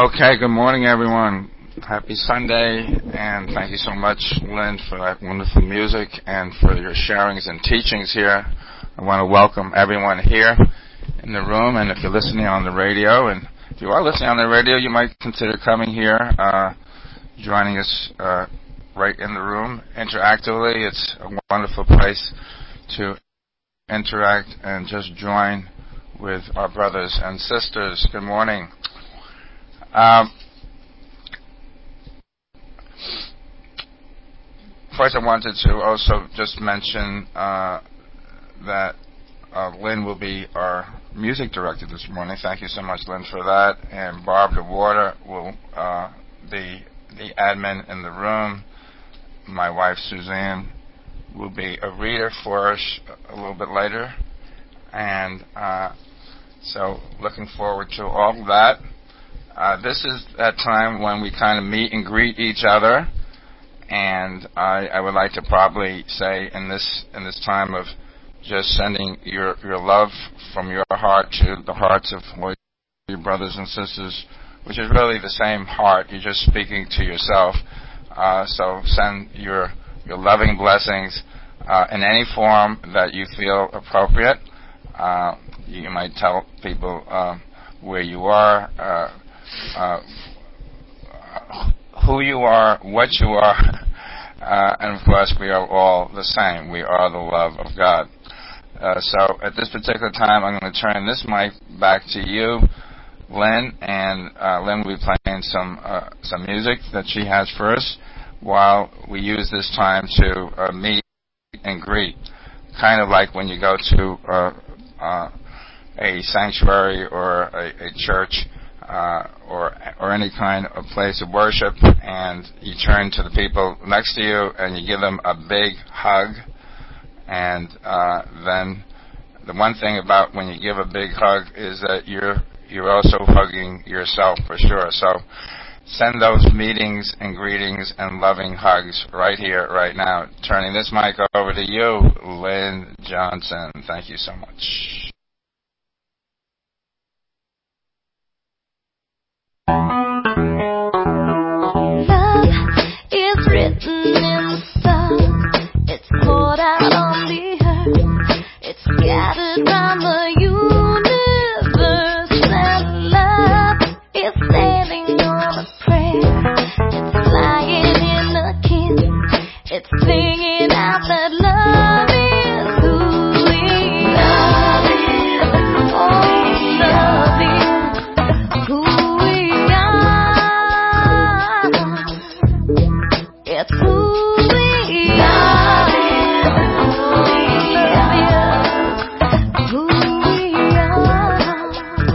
Okay, good morning, everyone. Happy Sunday, and thank you so much, Lynn, for that wonderful music and for your sharings and teachings here. I want to welcome everyone here in the room, and if you're listening on the radio, and if you are listening on the radio, you might consider coming here, joining us right in the room interactively. It's a wonderful place to interact and just join with our brothers and sisters. Good morning. First, I wanted to also just mention that Lynn will be our music director this morning. Thank you so much, Lynn, for that. And Barb DeWater will be the admin in the room. My wife, Suzanne, will be a reader for us a little bit later. And so looking forward to all of that. This is that time when we kind of meet and greet each other, and I would like to probably say in this time of just sending your love from your heart to the hearts of all your brothers and sisters, which is really the same heart. You're just speaking to yourself. So send your loving blessings in any form that you feel appropriate. You might tell people where you are. Who you are, what you are, and of course we are all the same. We are the love of God. So at this particular time, I'm going to turn this mic back to you, Lynn, and Lynn will be playing some music that she has for us while we use this time to meet and greet, kind of like when you go to a sanctuary or a church. Or any kind of place of worship, and you turn to the people next to you and you give them a big hug. And then the one thing about when you give a big hug is that you're also hugging yourself for sure. So send those meetings and greetings and loving hugs right here, right now. Turning this mic over to you, Lynn Johnson. Thank you so much. Love is written in the stars. It's poured out on the earth. It's scattered around the universe. And love is sailing on a prayer. It's flying in a kiss. It's singing out that love is who we are. Oh, love is who we are. It's who we are. Love is who we are.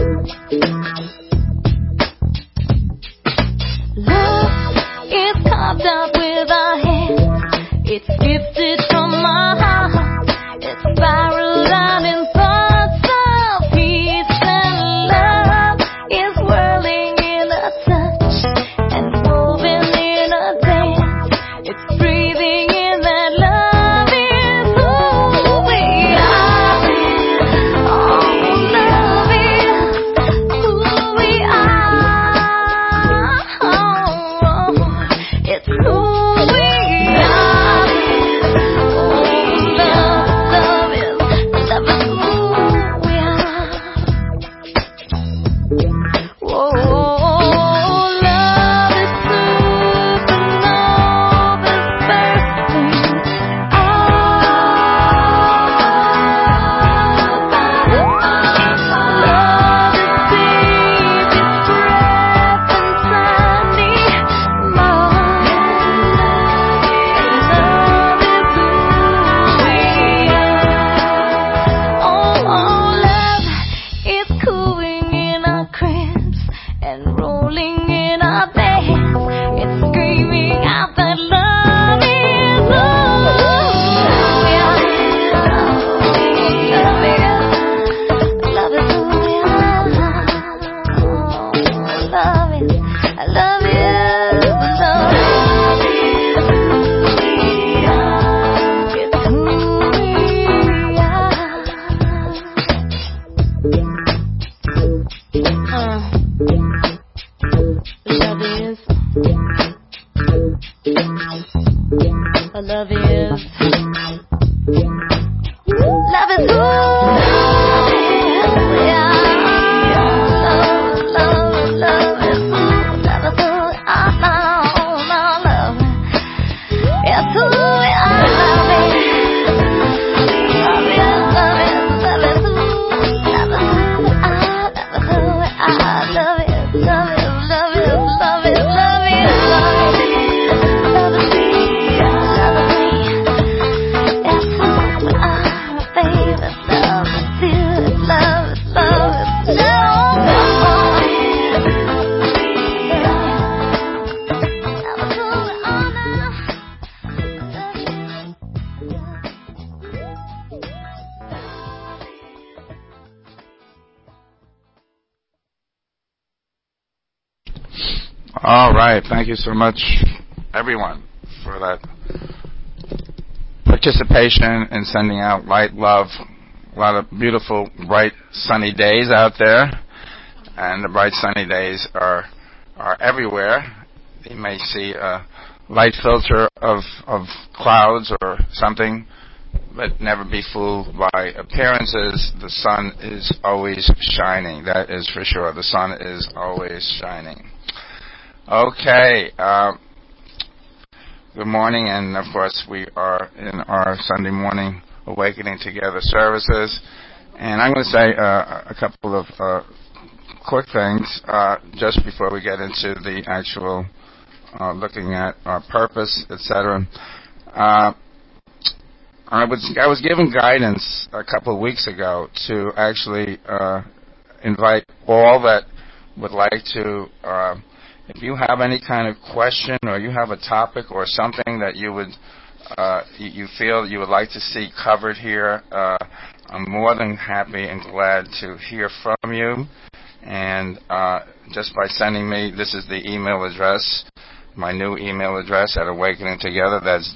Love is carved out with our hands. It's gifted from our heart. It's spiraled out in thoughts of peace, and love is whirling in a touch and woven in a dance. It's breathing in that love is who we are. Oh, love is who we are. Oh, it's who we are. Oh, love is who we are. Whoa, love is supernova's bursting love is deep, it's breath inside me. Love is who we are. Oh, love is cooing in our cribs and rolling in our beds. It's screaming out that love is who we are. Love is who we are. Love is, I love you. Love is who we are. It's who we are. All right. Thank you so much, everyone, for that participation in sending out light, love. A lot of beautiful, bright, sunny days out there, and the bright, sunny days are everywhere. You may see a light filter of clouds or something, but never be fooled by appearances. The sun is always shining. That is for sure. The sun is always shining. Okay. Good morning, and of course we are in our Sunday morning Awakening Together services. And I'm going to say a couple of quick things just before we get into the actual looking at our purpose, etc. I was given guidance a couple of weeks ago to actually invite all that would like to, if you have any kind of question or you have a topic or something that you would you feel you would like to see covered here, I'm more than happy and glad to hear from you. And just by sending me, this is the email address, my new email address at Awakening Together. That's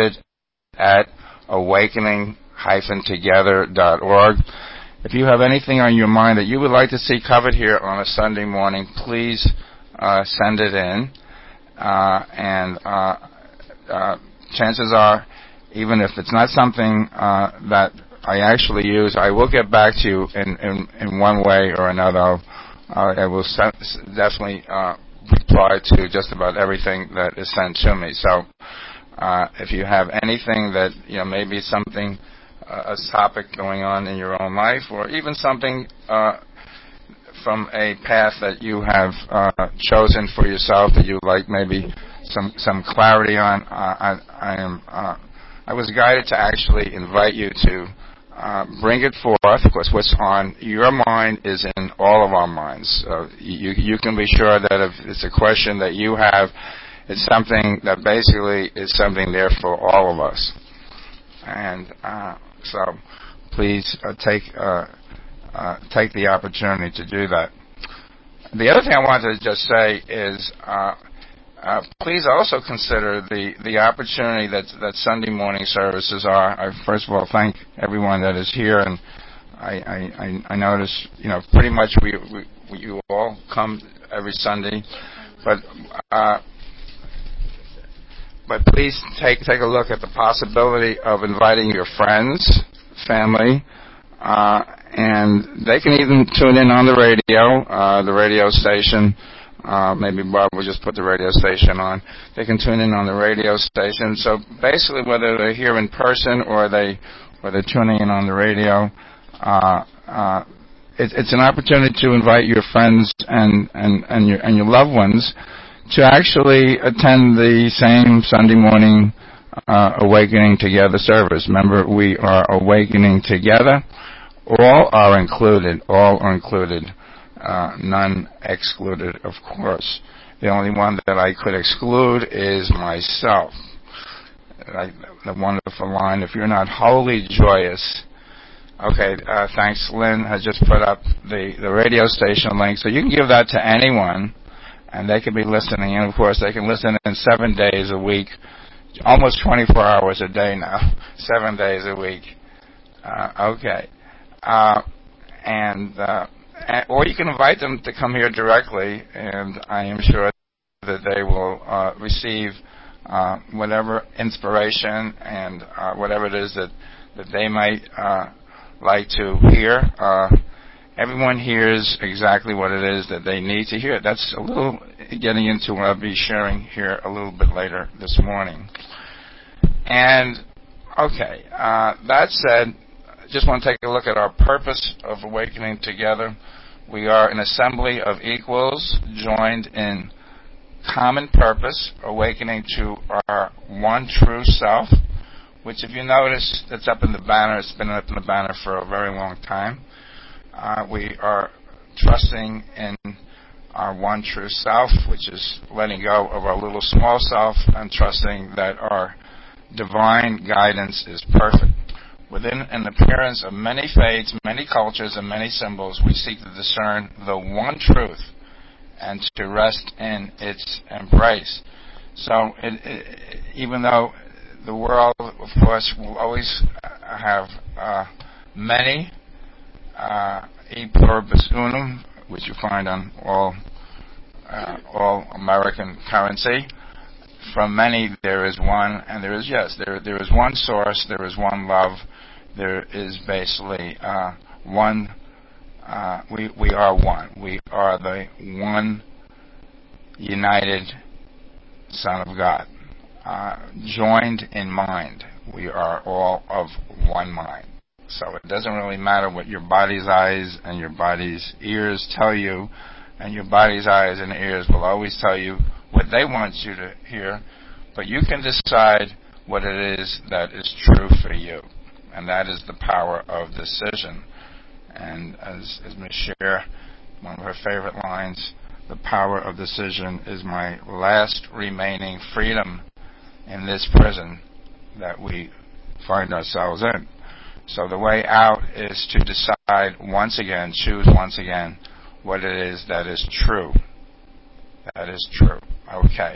david@awakening-together.org. If you have anything on your mind that you would like to see covered here on a Sunday morning, please send it in. And chances are, even if it's not something that I actually use, I will get back to you in one way or another. I will definitely reply to just about everything that is sent to me. So if you have anything that, maybe something, a topic going on in your own life, or even something from a path that you have chosen for yourself that you like maybe some clarity on, I was guided to actually invite you to bring it forth. Of course, what's on your mind is in all of our minds. So you can be sure that if it's a question that you have, it's something that basically is something there for all of us. And so please take the opportunity to do that. The other thing I wanted to just say is please also consider the opportunity that Sunday morning services are. I first of all thank everyone that is here, and I notice pretty much you all come every Sunday, but please take a look at the possibility of inviting your friends, family, and they can even tune in on the radio station. Maybe Bob will just put the radio station on. They can tune in on the radio station. So basically, whether they're here in person or they're tuning in on the radio, it's an opportunity to invite your friends and your loved ones to actually attend the same Sunday morning Awakening Together service. Remember, we are awakening together. All are included. None excluded, of course. The only one that I could exclude is myself. The wonderful line, if you're not wholly joyous. Okay, thanks. Lynn has just put up the radio station link, so you can give that to anyone, and they can be listening. And, of course, they can listen in 7 days a week, almost 24 hours a day now, 7 days a week. Okay. Or you can invite them to come here directly, and I am sure that they will receive whatever inspiration and whatever it is that they might like to hear. Everyone hears exactly what it is that they need to hear. That's a little getting into what I'll be sharing here a little bit later this morning. And, okay, that said, just want to take a look at our purpose of Awakening Together. We are an assembly of equals joined in common purpose, awakening to our one true self, which if you notice, it's up in the banner. It's been up in the banner for a very long time. We are trusting in our one true self, which is letting go of our little small self and trusting that our divine guidance is perfect. Within an appearance of many faiths, many cultures, and many symbols, we seek to discern the one truth and to rest in its embrace. So even though the world, of course, will always have many, e pluribus unum, which you find on all American currency. From many there is one, and there is one source, there is one love, there is basically one. We are one. We are the one united Son of God, joined in mind. We are all of one mind. So it doesn't really matter what your body's eyes and your body's ears tell you, and your body's eyes and ears will always tell you what they want you to hear, but you can decide what it is that is true for you, and that is the power of decision. And as Ms. Scher, one of her favorite lines, the power of decision is my last remaining freedom in this prison that we find ourselves in. So the way out is to decide once again, choose once again, what it is that is true. That is true. Okay.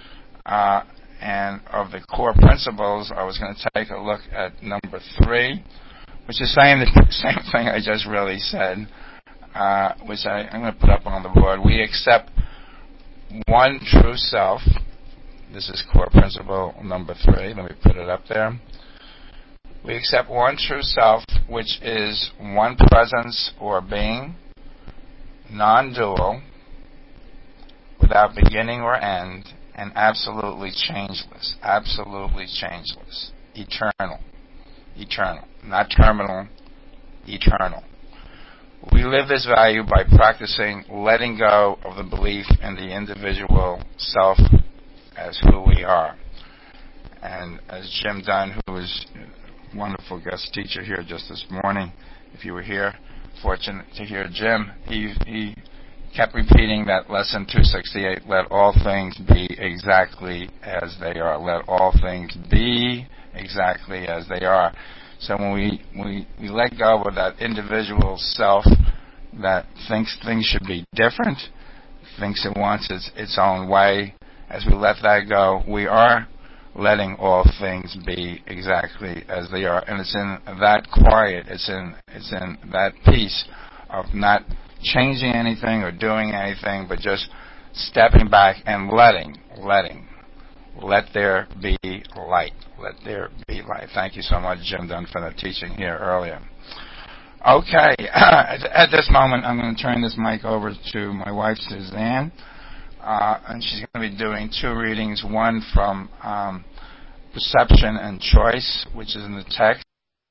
And of the core principles, I was going to take a look at number 3, which is saying the same thing I just really said, which I'm going to put up on the board. We accept one true self. This is core principle number 3. Let me put it up there. We accept one true self, which is one presence or being, non-dual, without beginning or end, and absolutely changeless. Absolutely changeless. Eternal. Eternal. Not terminal. Eternal. We live this value by practicing letting go of the belief in the individual self as who we are. And as Jim Dunn, who was a wonderful guest teacher here just this morning, if you were here, fortunate to hear Jim, he kept repeating that lesson 268, let all things be exactly as they are. Let all things be exactly as they are. So when we let go of that individual self that thinks things should be different, thinks it wants its own way, as we let that go, we are letting all things be exactly as they are. And it's in that quiet, it's in that peace of not changing anything or doing anything, but just stepping back and letting. Let there be light. Let there be light. Thank you so much, Jim Dunn, for the teaching here earlier. Okay, at this moment, I'm going to turn this mic over to my wife, Suzanne, and she's going to be doing 2 readings, one from Perception and Choice, which is in the text.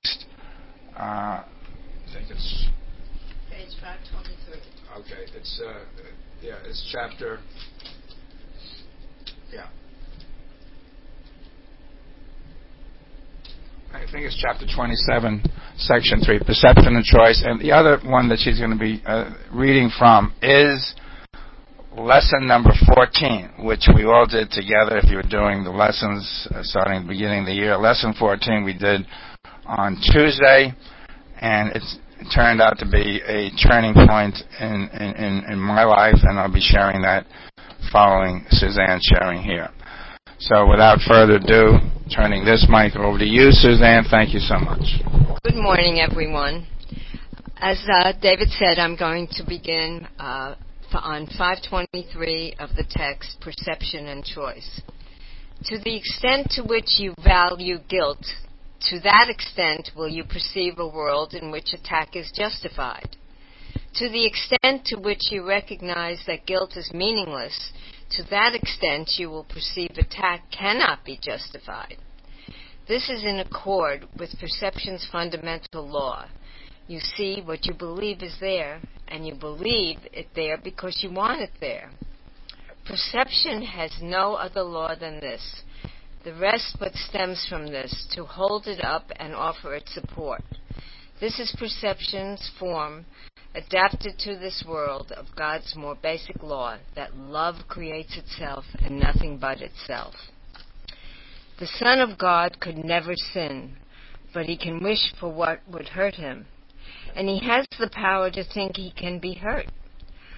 I think it's page 523. Okay, it's chapter. Yeah. I think it's chapter 27, section 3, Perception and Choice. And the other one that she's going to be reading from is lesson number 14, which we all did together if you were doing the lessons starting at the beginning of the year. Lesson 14 we did on Tuesday, and it turned out to be a turning point in my life, and I'll be sharing that following Suzanne sharing here. So without further ado, turning this mic over to you, Suzanne. Thank you so much. Good morning, everyone. As David said, I'm going to begin on 523 of the text, Perception and Choice. To the extent to which you value guilt, to that extent will you perceive a world in which attack is justified. To the extent to which you recognize that guilt is meaningless, to that extent you will perceive attack cannot be justified. This is in accord with perception's fundamental law. You see what you believe is there, and you believe it there because you want it there. Perception has no other law than this. The rest but stems from this, to hold it up and offer it support. This is perception's form, adapted to this world of God's more basic law, that love creates itself and nothing but itself. The Son of God could never sin, but he can wish for what would hurt him, and he has the power to think he can be hurt.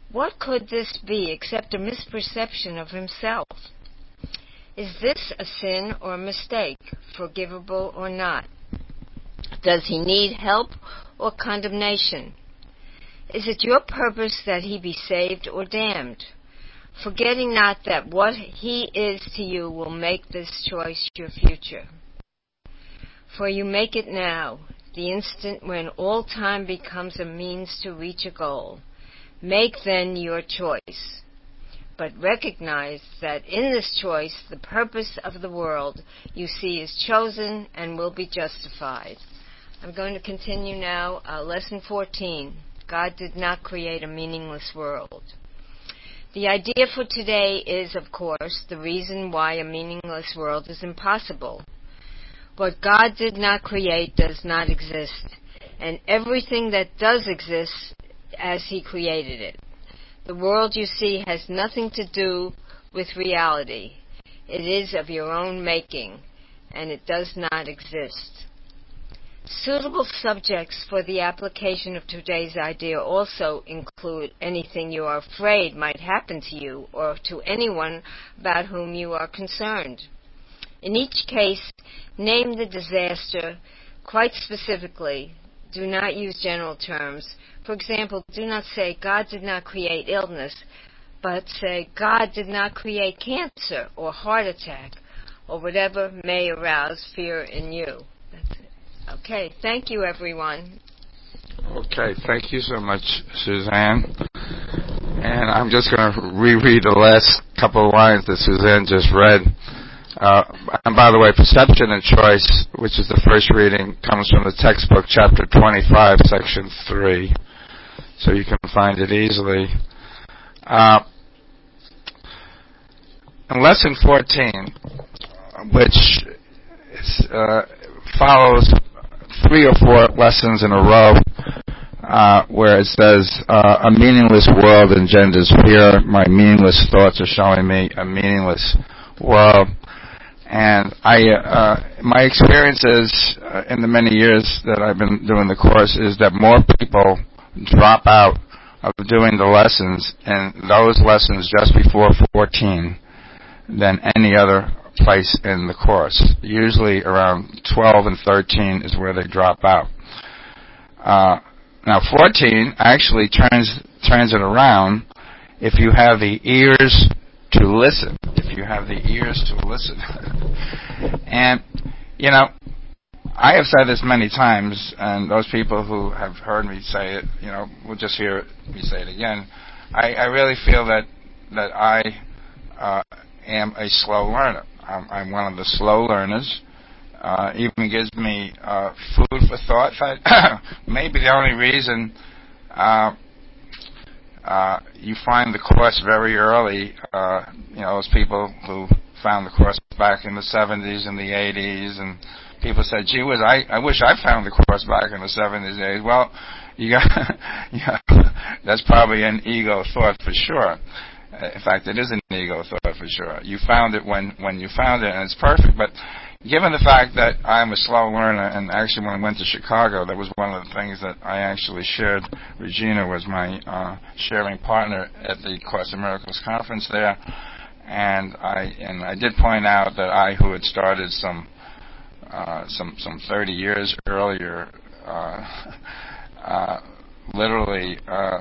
What could this be except a misperception of himself? Is this a sin or a mistake, forgivable or not? Does he need help or condemnation? Is it your purpose that he be saved or damned? Forgetting not that what he is to you will make this choice your future. For you make it now, the instant when all time becomes a means to reach a goal. Make then your choice. But recognize that in this choice, the purpose of the world you see is chosen and will be justified. I'm going to continue now. Lesson 14. God did not create a meaningless world. The idea for today is, of course, the reason why a meaningless world is impossible. What God did not create does not exist, and everything that does exist as he created it. The world you see has nothing to do with reality. It is of your own making, and it does not exist. Suitable subjects for the application of today's idea also include anything you are afraid might happen to you or to anyone about whom you are concerned. In each case, name the disaster quite specifically. Do not use general terms. For example, do not say, God did not create illness, but say, God did not create cancer or heart attack or whatever may arouse fear in you. That's it. Okay, thank you, everyone. Okay, thank you so much, Suzanne. And I'm just going to reread the last couple of lines that Suzanne just read. And by the way, Perception and Choice, which is the first reading, comes from the textbook, chapter 25, section 3. So you can find it easily. In lesson 14, which follows 3 or 4 lessons in a row, where it says, a meaningless world engenders fear. My meaningless thoughts are showing me a meaningless world. And my experiences in the many years that I've been doing the course is that more people drop out of doing the lessons, and those lessons just before 14 than any other place in the course. Usually around 12 and 13 is where they drop out. Now 14 actually turns it around if you have the ears to listen. If you have the ears to listen. And, you know, I have said this many times, and those people who have heard me say it, you know, will just hear me say it again. I really feel that I am a slow learner. I'm one of the slow learners. Even gives me food for thought. Maybe the only reason you find the course very early, you know, those people who found the course back in the 70s and the 80s, and people said, gee whiz, I wish I found the course back in the 70s and 80s. Well, you got, that's probably an ego thought for sure. In fact, it is an ego thought for sure. You found it when you found it, and it's perfect. But given the fact that I'm a slow learner, and actually when I went to Chicago, that was one of the things that I actually shared. Regina was my sharing partner at the Course in Miracles conference there, and I did point out that I, who had started some 30 years earlier, literally,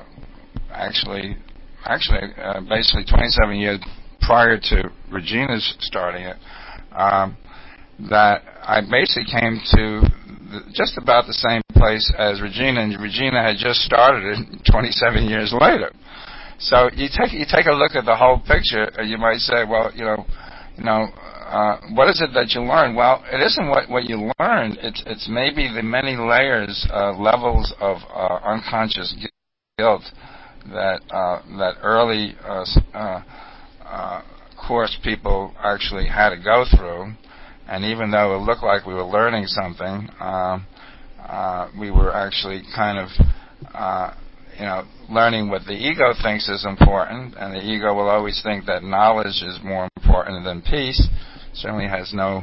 basically 27 years prior to Regina's starting it, that I basically came to just about the same place as Regina, and Regina had just started it 27 years later. So you take a look at the whole picture, and you might say, well, what is it that you learn? Well, it isn't what you learn. It's maybe the many layers, levels of unconscious guilt that early course people actually had to go through. And even though it looked like we were learning something, we were actually kind of, learning what the ego thinks is important. And the ego will always think that knowledge is more important than peace. Certainly has no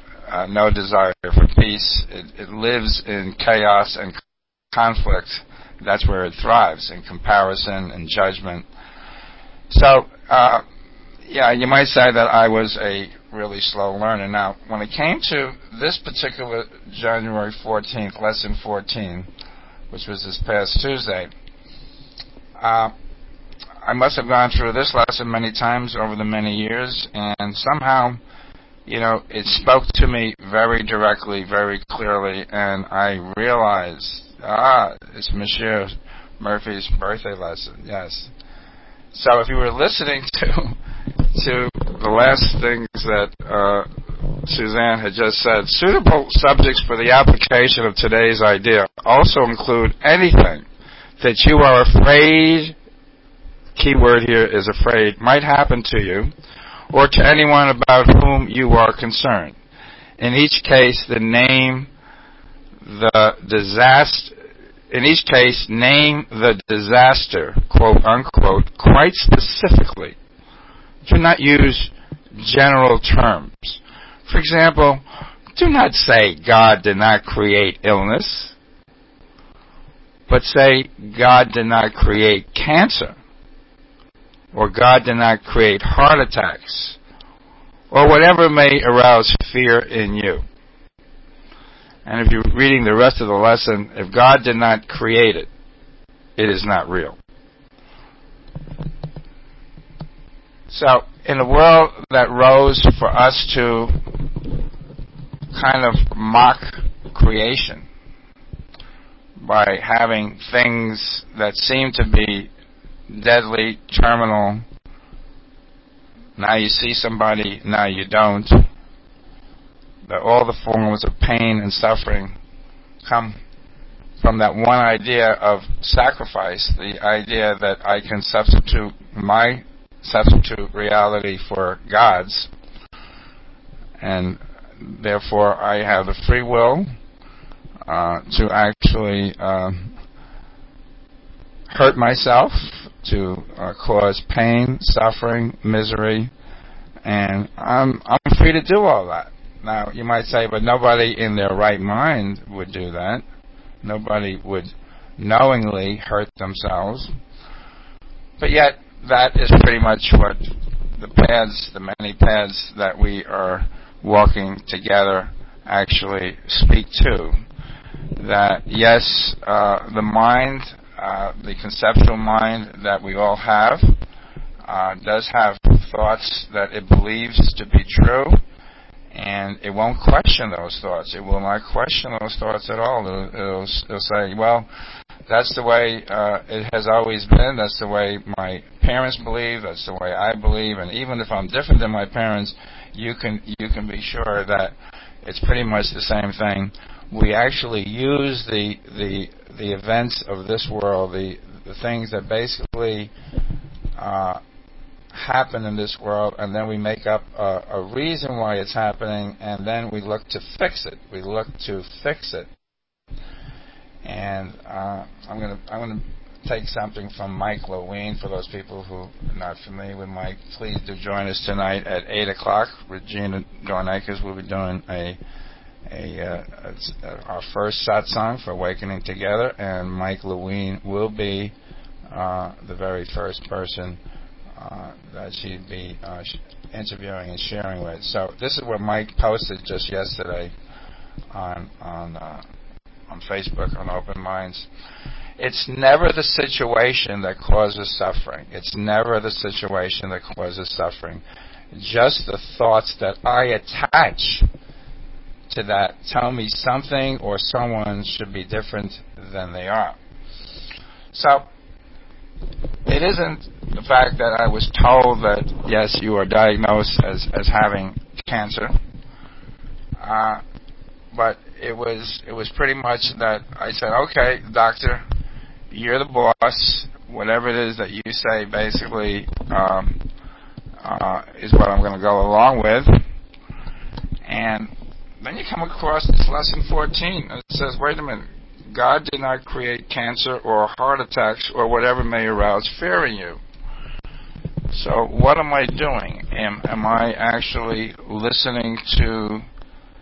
desire for peace. It lives in chaos and conflict that's where it thrives, in comparison and judgment. So, yeah, you might say that I was a really slow learner. Now, when it came to this particular January 14th, lesson 14, which was this past Tuesday, I must have gone through this lesson many times over the many years, and somehow, it spoke to me very directly, very clearly, and I realized, it's Monsieur Murphy's birthday lesson, yes. So if you were listening to the last things that Suzanne had just said, suitable subjects for the application of today's idea also include anything that you are afraid, key word here is afraid, might happen to you or to anyone about whom you are concerned. In each case, name the disaster, quote unquote, quite specifically. Do not use general terms. For example, do not say God did not create illness, but say God did not create cancer, or God did not create heart attacks, or whatever may arouse fear in you. And if you're reading the rest of the lesson, if God did not create it, it is not real. So, in a world that rose for us to kind of mock creation by having things that seem to be deadly, terminal, now you see somebody, now you don't, that all the forms of pain and suffering come from that one idea of sacrifice, the idea that I can substitute reality for God's, and therefore I have the free will to actually hurt myself, to cause pain, suffering, misery, and I'm free to do all that. Now, you might say, but nobody in their right mind would do that. Nobody would knowingly hurt themselves. But yet, that is pretty much what the many paths that we are walking together actually speak to. That, yes, the mind, the conceptual mind that we all have, does have thoughts that it believes to be true, and it won't question those thoughts. It will not question those thoughts at all. It'll say, well, that's the way it has always been. That's the way my parents believe. That's the way I believe. And even if I'm different than my parents, you can be sure that it's pretty much the same thing. We actually use the events of this world, the things that basically happen in this world, and then we make up a reason why it's happening, and then we look to fix it. And I'm gonna take something from Mike Lewine for those people who are not familiar with Mike. Please do join us tonight at 8 o'clock. Regina Dornakis will be doing our first satsang for Awakening Together, and Mike Lewine will be the very first person that she'd be interviewing and sharing with. So this is what Mike posted just yesterday on Facebook on Open Minds. It's never the situation that causes suffering. It's never the situation that causes suffering. Just the thoughts that I attach to that tell me something or someone should be different than they are. So it isn't the fact that I was told that, yes, you are diagnosed as having cancer, but it was pretty much that I said, okay, doctor, you're the boss. Whatever it is that you say basically is what I'm going to go along with. And then you come across this lesson 14, and it says, wait a minute, God did not create cancer or heart attacks or whatever may arouse fear in you. So what am I doing? Am I actually listening to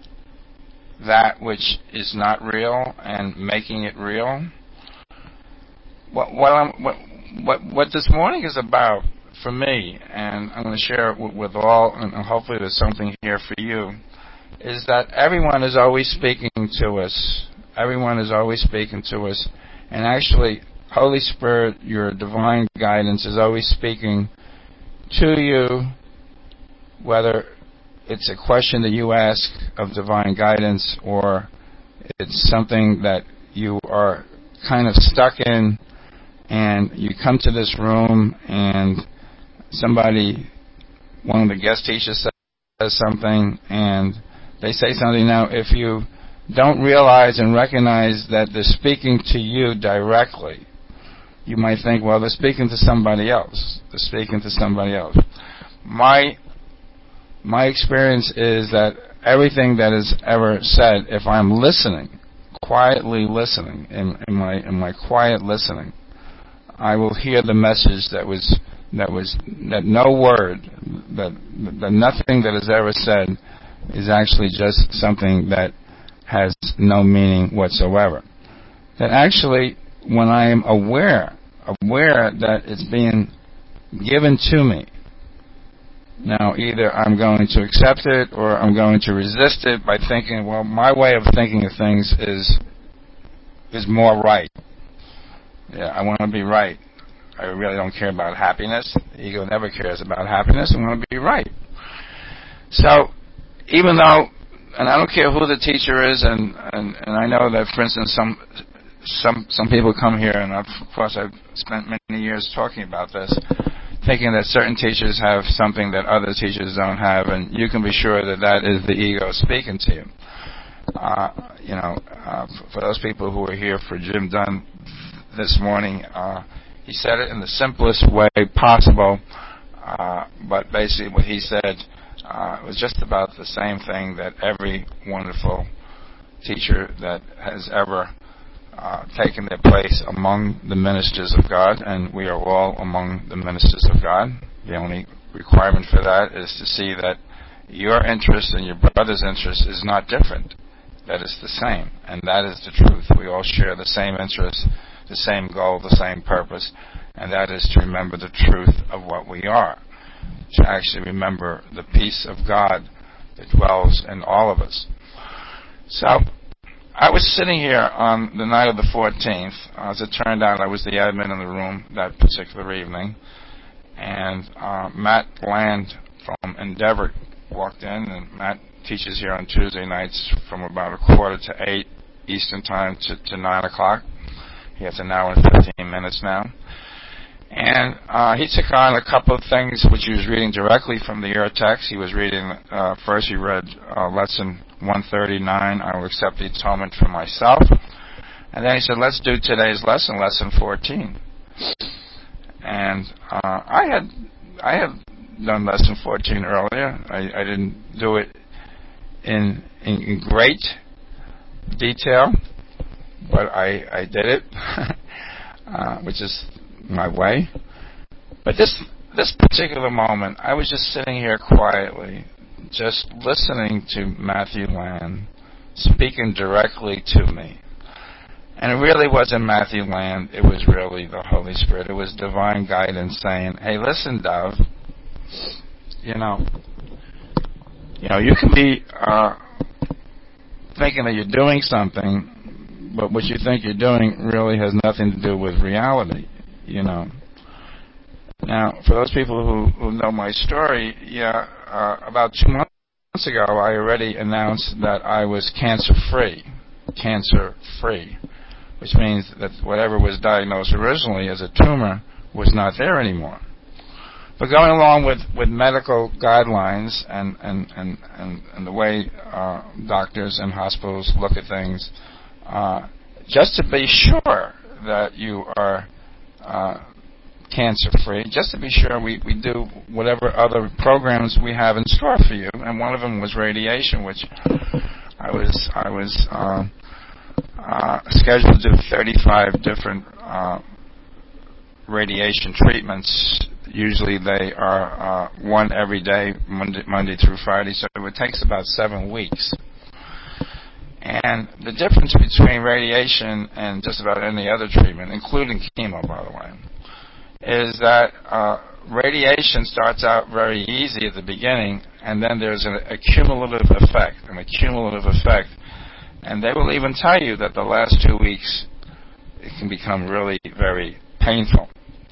that which is not real and making it real? what this morning is about for me, and I'm going to share it with all, and hopefully there's something here for you, is that everyone is always speaking to us. Everyone is always speaking to us, and actually, Holy Spirit, your divine guidance is always speaking to you, whether it's a question that you ask of divine guidance or it's something that you are kind of stuck in, and you come to this room and one of the guest teachers says something, and they say something. Now, if you don't realize and recognize that they're speaking to you directly, you might think, well, they're speaking to somebody else. They're speaking to somebody else. My experience is that everything that is ever said, if I'm listening, quietly listening, in my quiet listening, I will hear the message that no word, that nothing that is ever said is actually just something that has no meaning whatsoever. That actually, when I am aware that it's being given to me, now either I'm going to accept it or I'm going to resist it by thinking, well, my way of thinking of things is more right. Yeah, I want to be right. I really don't care about happiness. The ego never cares about happiness. I want to be right. So, even though, and I don't care who the teacher is, and I know that, for instance, some people come here, and of course I've spent many years talking about this, thinking that certain teachers have something that other teachers don't have, and you can be sure that is the ego speaking to you. For those people who were here for Jim Dunn this morning, he said it in the simplest way possible, but basically what he said was just about the same thing that every wonderful teacher that has ever taken their place among the ministers of God, and we are all among the ministers of God. The only requirement for that is to see that your interest and your brother's interest is not different, that it's the same, and that is the truth. We all share the same interest, the same goal, the same purpose, and that is to remember the truth of what we are, to actually remember the peace of God that dwells in all of us. So, I was sitting here on the night of the 14th. As it turned out, I was the admin in the room that particular evening, and Matt Land from Endeavor walked in, and Matt teaches here on Tuesday nights from about 7:45 Eastern Time to 9 o'clock. He has an hour and 15 minutes now. And he took on a couple of things which he was reading directly from the Ear text. He was reading, first he read lesson 139, I will accept the atonement for myself. And then he said, let's do today's lesson, lesson 14. And I had done lesson 14 earlier. I didn't do it in great detail, but I did it, which is my way. But this particular moment, I was just sitting here quietly, just listening to Matthew Land speaking directly to me. And it really wasn't Matthew Land, it was really the Holy Spirit. It was divine guidance saying, hey, listen, Dove, you can be thinking that you're doing something, but what you think you're doing really has nothing to do with reality, Now, for those people who know my story, about 2 months ago, I already announced that I was cancer-free, which means that whatever was diagnosed originally as a tumor was not there anymore. But going along with medical guidelines and the way doctors and hospitals look at things, just to be sure that you are cancer-free, just to be sure we do whatever other programs we have in store for you, and one of them was radiation, which I was scheduled to do 35 different radiation treatments. Usually they are one every day, Monday through Friday, so it takes about 7 weeks. And the difference between radiation and just about any other treatment, including chemo, by the way, is that radiation starts out very easy at the beginning, and then there's a cumulative effect, and they will even tell you that the last 2 weeks it can become really very painful.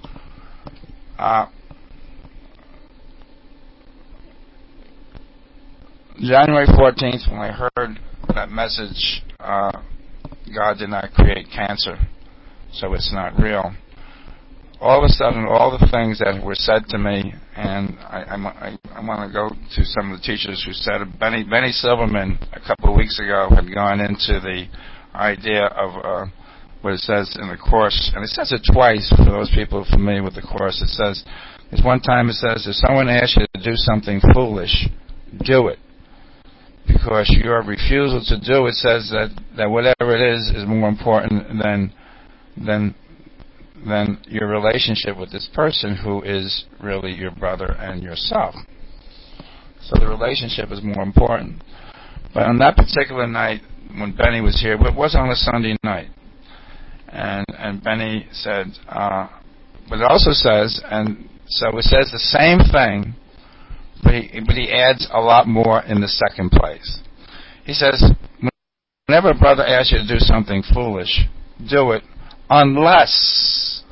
January 14th, when I heard that message, God did not create cancer, so it's not real. All of a sudden, all the things that were said to me, and I want to go to some of the teachers who said it. Benny Silverman, a couple of weeks ago, had gone into the idea of what it says in the Course, and it says it twice for those people familiar with the Course. It says, there's one time it says, if someone asks you to do something foolish, do it. Because your refusal to do it says that whatever it is more important than your relationship with this person who is really your brother and yourself. So the relationship is more important. But on that particular night, when Benny was here, it was on a Sunday night, and Benny said, but it also says, and so it says the same thing, but he adds a lot more in the second place. He says, whenever a brother asks you to do something foolish, do it unless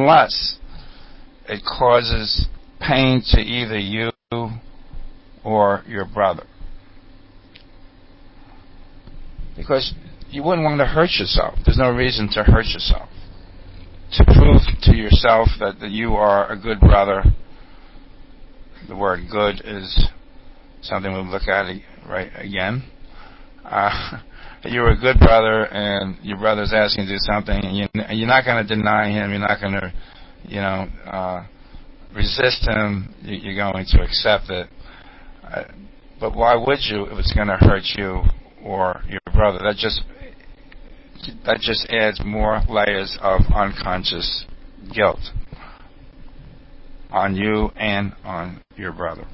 it causes pain to either you or your brother. Because you wouldn't want to hurt yourself. There's no reason to hurt yourself. To prove to yourself that you are a good brother. The word good is something we'll look at right again. You're a good brother, and your brother's asking you to do something, and you're not going to deny him. You're not going to, resist him. You're going to accept it. But why would you if it's going to hurt you or your brother? That just adds more layers of unconscious guilt on you and on your brother.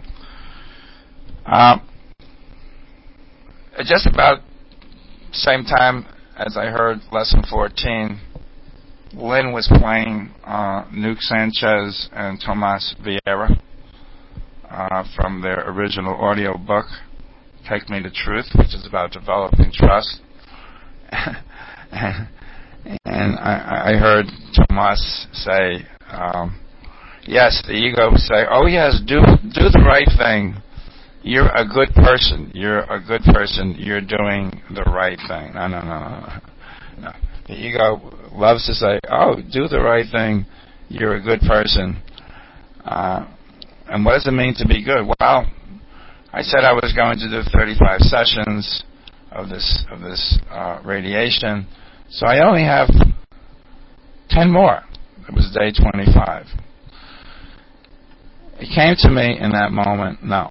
Just about same time as I heard Lesson 14, Lynn was playing Nuke Sanchez and Tomas Vieira from their original audio book, Take Me to Truth, which is about developing trust. And I heard Tomas say, yes, the ego would say, oh yes, do the right thing. You're a good person. You're a good person. You're doing the right thing. No. The ego loves to say, oh, do the right thing. You're a good person. And what does it mean to be good? Well, I said I was going to do 35 sessions of this radiation, so I only have 10 more. It was day 25. It came to me in that moment, no.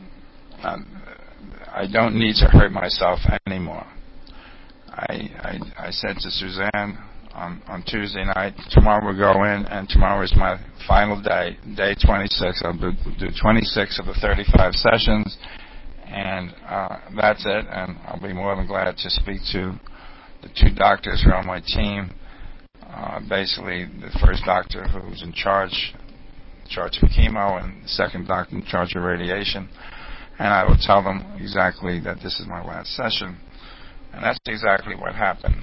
I don't need to hurt myself anymore. I said to Suzanne on Tuesday night, tomorrow we'll go in, and tomorrow is my final day, day 26. I'll do 26 of the 35 sessions, and that's it, and I'll be more than glad to speak to the two doctors who are on my team. Basically, the first doctor who's in charge of chemo, and the second doctor in charge of radiation. And I will tell them exactly that this is my last session. And that's exactly what happened.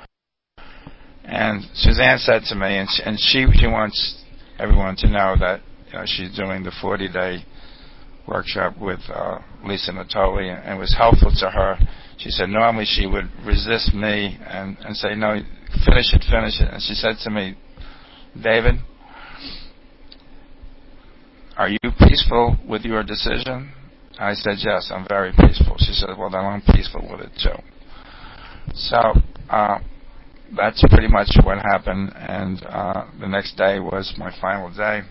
And Suzanne said to me, and she wants everyone to know that she's doing the 40-day workshop with Lisa Natoli, and it was helpful to her. She said normally she would resist me and say, no, finish it. And she said to me, David, are you peaceful with your decision? I said, yes, I'm very peaceful. She said, well, then I'm peaceful with it too. So that's pretty much what happened, and the next day was my final day.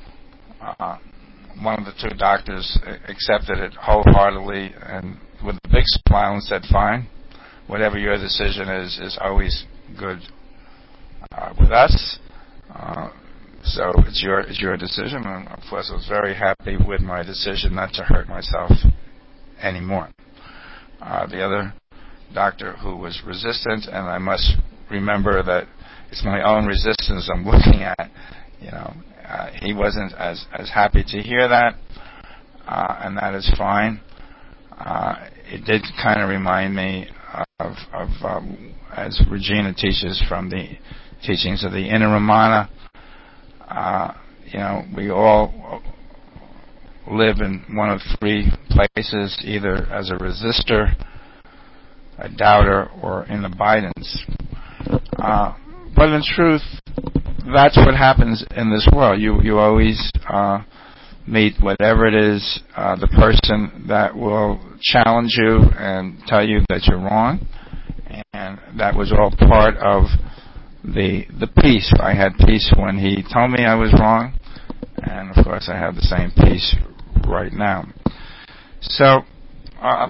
One of the two doctors accepted it wholeheartedly and with a big smile and said, fine, whatever your decision is always good with us. So it's your decision, and of course I was very happy with my decision not to hurt myself anymore. The other doctor who was resistant, and I must remember that it's my own resistance I'm looking at. He wasn't as happy to hear that, and that is fine. It did kind of remind me of as Regina teaches from the teachings of the Inner Ramana. We all live in one of three places, either as a resistor, a doubter, or in abidance. But in truth, that's what happens in this world. You always meet whatever it is, the person that will challenge you and tell you that you're wrong. And that was all part of the peace. I had peace when he told me I was wrong, and of course I have the same peace right now. So I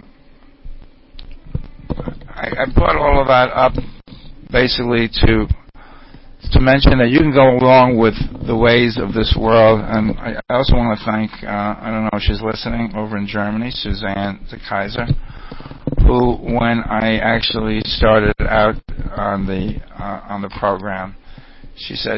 brought all of that up basically to mention that you can go along with the ways of this world. And I also want to thank, I don't know if she's listening, over in Germany, Suzanne de Kaiser, who, when I actually started out on the program, she said,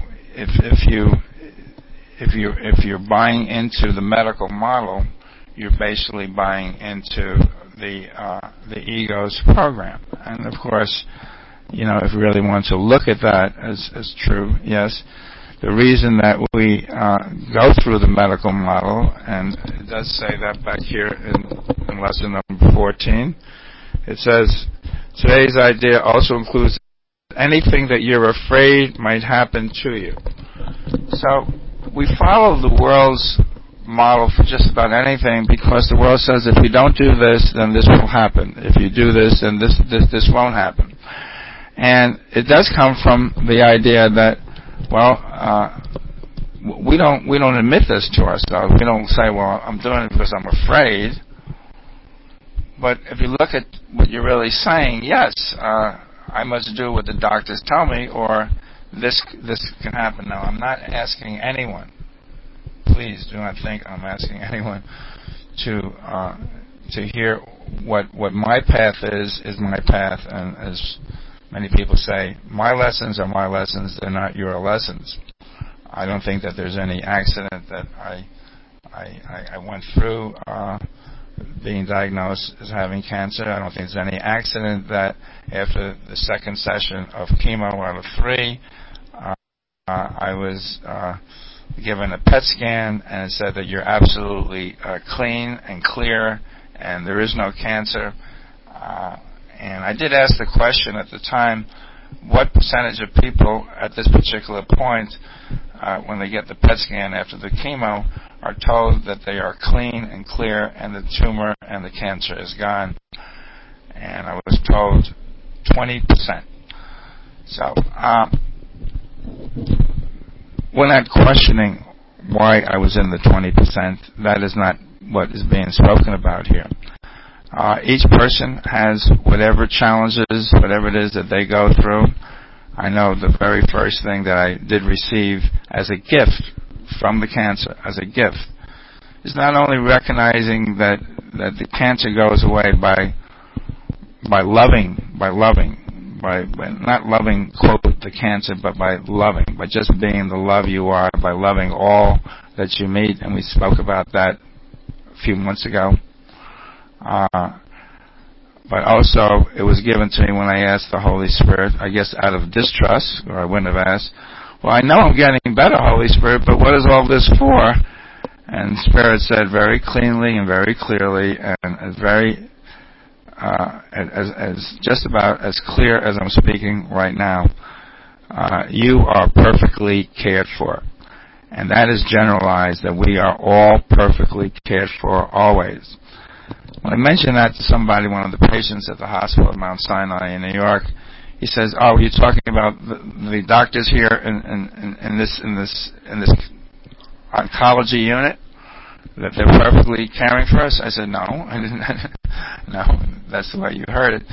if you're buying into the medical model, you're basically buying into the ego's program. And of course, if you really want to look at that as true, yes, the reason that we go through the medical model, and it does say that back here in lesson number 14, it says, today's idea also includes anything that you're afraid might happen to you. So we follow the world's model for just about anything, because the world says if you don't do this, then this will happen. If you do this, then this won't happen. And it does come from the idea that, we don't admit this to ourselves. We don't say, I'm doing it because I'm afraid. But if you look at what you're really saying, yes, I must do what the doctors tell me, or this can happen. Now, I'm not asking anyone. Please do not think I'm asking anyone to hear what my path is my path, and as many people say, my lessons are my lessons, they're not your lessons. I don't think that there's any accident that I went through being diagnosed as having cancer. I don't think there's any accident that after the second session of chemo out of 3, I was given a PET scan, and it said that you're absolutely clean and clear, and there is no cancer. And I did ask the question at the time, what percentage of people at this particular point, when they get the PET scan after the chemo, are told that they are clean and clear and the tumor and the cancer is gone? And I was told 20%. So we're not questioning why I was in the 20%. That is not what is being spoken about here. Each person has whatever challenges, whatever it is that they go through. I know the very first thing that I did receive as a gift from the cancer, as a gift, is not only recognizing that the cancer goes away by not loving, quote, the cancer, but by loving, by just being the love you are, by loving all that you meet, and we spoke about that a few months ago. But also, it was given to me when I asked the Holy Spirit, I guess out of distrust, or I wouldn't have asked, well, I know I'm getting better, Holy Spirit, but what is all this for? And Spirit said very cleanly and very clearly, and very, as just about as clear as I'm speaking right now, you are perfectly cared for. And that is generalized, that we are all perfectly cared for always. When I mentioned that to somebody, one of the patients at the hospital at Mount Sinai in New York, he says, "Oh, you're talking about the doctors here in this oncology unit, that they're perfectly caring for us?" I said, "No, I didn't." No, that's the way you heard it.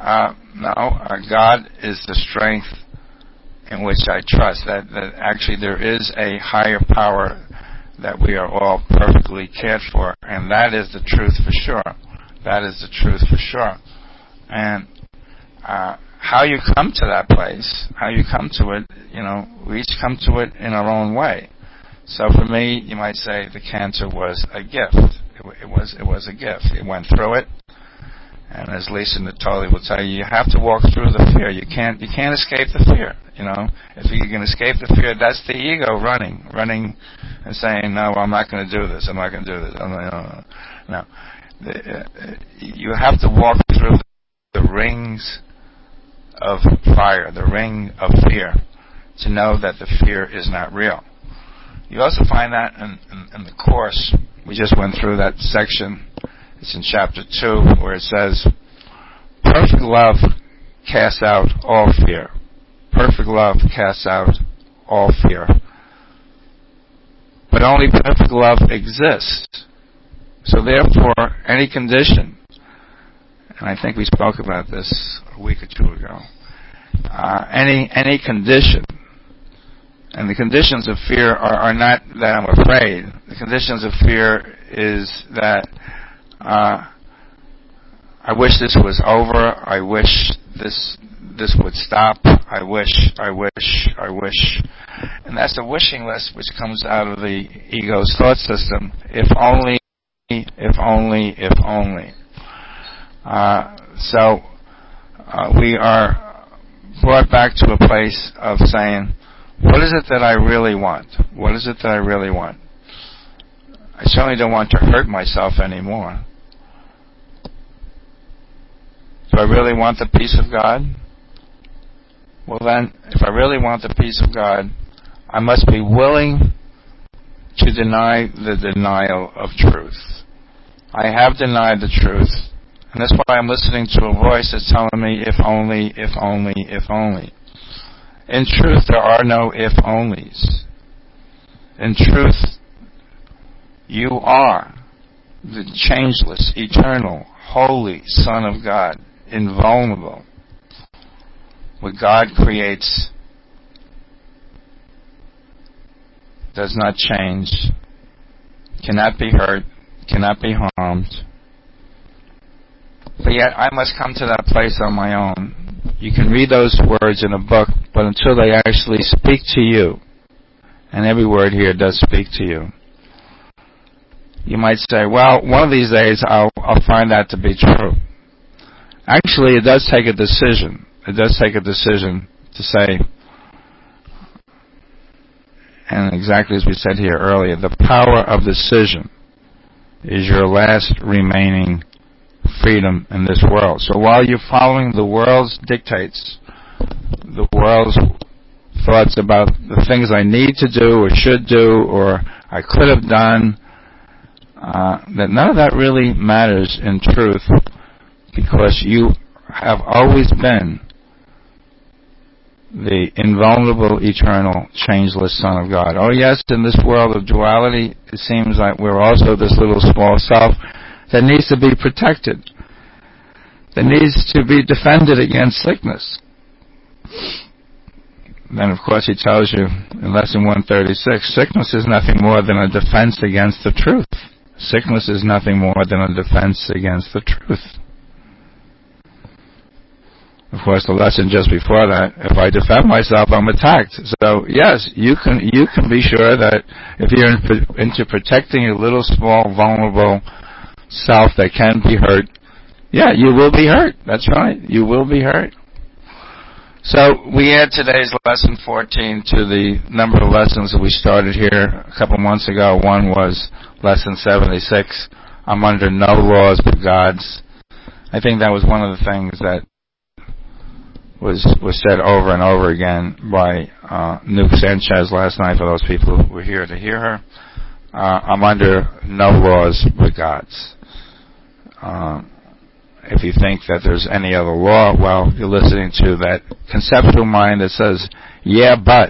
God is the strength in which I trust. That actually there is a higher power, that we are all perfectly cared for, and that is the truth for sure. That is the truth for sure. And how you come to that place, how you come to it, we each come to it in our own way. So for me, you might say the cancer was a gift. It was a gift. It went through it. And as Lisa Natoli will tell you have to walk through the fear. You can't escape the fear. If you can escape the fear, that's the ego running and saying, no, I'm not going to do this. I'm not going to do this. No. You have to walk through the rings of fire, the ring of fear, to know that the fear is not real. You also find that in the Course. We just went through that section. It's in chapter 2 where it says, perfect love casts out all fear. Perfect love casts out all fear. But only perfect love exists. So therefore, any condition, and I think we spoke about this a week or two ago, any condition, and the conditions of fear are not that I'm afraid. The conditions of fear is that I wish this was over. I wish this would stop. I wish. And that's the wishing list which comes out of the ego's thought system. If only. So we are brought back to a place of saying, what is it that I really want? What is it that I really want? I certainly don't want to hurt myself anymore. Do I really want the peace of God? Well then, if I really want the peace of God, I must be willing to deny the denial of truth. I have denied the truth, and that's why I'm listening to a voice that's telling me, if only, if only, if only. In truth, there are no if-onlys. In truth, you are the changeless, eternal, holy Son of God, invulnerable. What God creates does not change, cannot be hurt, cannot be harmed. But yet I must come to that place on my own. You can read those words in a book, but until they actually speak to you, and every word here does speak to you, you might say, well, one of these days I'll find that to be true. Actually, it does take a decision. It does take a decision to say, and exactly as we said here earlier, the power of decision is your last remaining freedom in this world. So while you're following the world's dictates, the world's thoughts about the things I need to do or should do or I could have done, that none of that really matters in truth, because you have always been the invulnerable, eternal, changeless Son of God. Oh yes, in this world of duality, it seems like we're also this little small self that needs to be protected, that needs to be defended against sickness. Then of course he tells you in lesson 136, sickness is nothing more than a defense against the truth. Sickness is nothing more than a defense against the truth. Of course, the lesson just before that, if I defend myself, I'm attacked. So yes, you can be sure that if you're into protecting a little small vulnerable self that can be hurt, yeah, you will be hurt. That's right, you will be hurt. So we add today's lesson 14 to the number of lessons that we started here a couple months ago. One was lesson 76, I'm under no laws but God's. I think that was one of the things that was said over and over again by Nuke Sanchez last night, for those people who were here to hear her. I'm under no laws but God's. If you think that there's any other law, well, you're listening to that conceptual mind that says, yeah, but.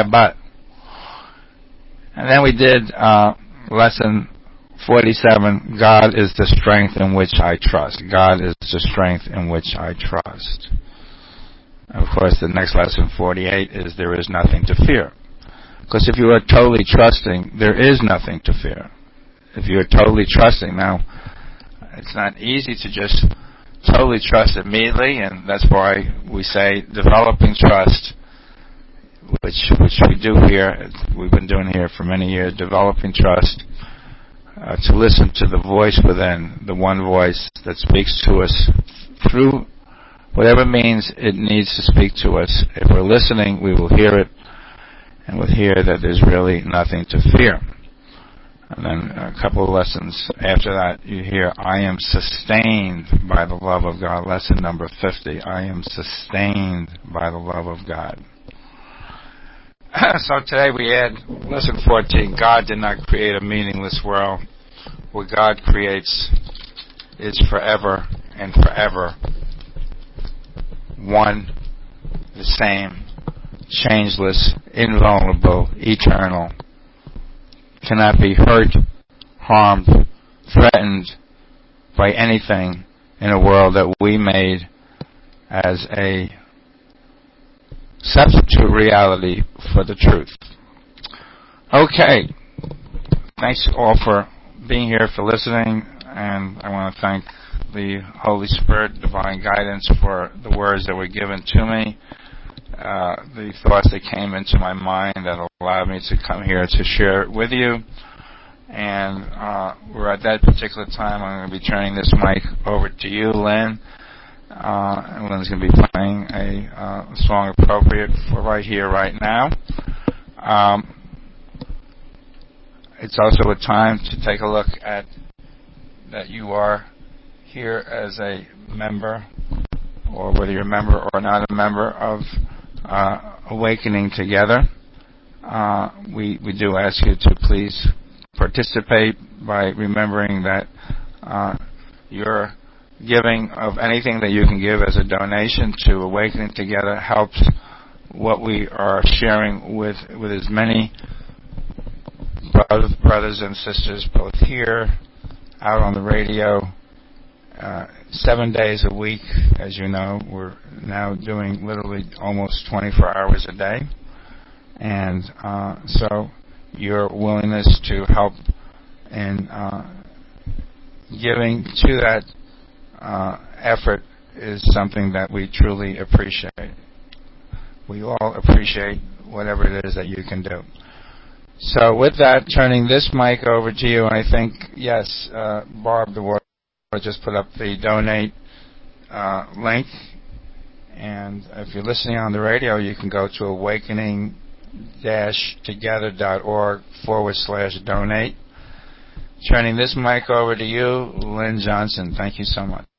And then we did lesson 47, God is the strength in which I trust. God is the strength in which I trust. Of course, the next lesson, 48, is there is nothing to fear. Because if you are totally trusting, there is nothing to fear. If you are totally trusting, now, it's not easy to just totally trust immediately, and that's why we say developing trust, which we do here. We've been doing here for many years, developing trust, to listen to the voice within, the one voice that speaks to us through whatever means it needs to speak to us. If we're listening, we will hear it, and we'll hear that there's really nothing to fear. And then a couple of lessons after that, you hear, I am sustained by the love of God. Lesson number 50, I am sustained by the love of God. So today we add lesson 14, God did not create a meaningless world. What God creates is forever and forever one, the same, changeless, invulnerable, eternal, cannot be hurt, harmed, threatened by anything in a world that we made as a substitute reality for the truth. Okay. Thanks all for being here, for listening, and I want to thank the Holy Spirit, divine guidance, for the words that were given to me, the thoughts that came into my mind that allowed me to come here to share it with you. And we're at that particular time. I'm going to be turning this mic over to you, Lynn. And Lynn's going to be playing a song appropriate for right here, right now. It's also a time to take a look at that you are here as a member, or whether you're a member or not a member of Awakening Together. We do ask you to please participate by remembering that your giving of anything that you can give as a donation to Awakening Together helps what we are sharing with as many brothers and sisters, both here, out on the radio, 7 days a week. As you know, we're now doing literally almost 24 hours a day. And so your willingness to help in giving to that effort is something that we truly appreciate. We all appreciate whatever it is that you can do. So with that, turning this mic over to you, and I think, yes, Barb the Water just put up the donate link, and if you're listening on the radio, you can go to awakening-together.org/donate. Turning this mic over to you, Lynn Johnson. Thank you so much.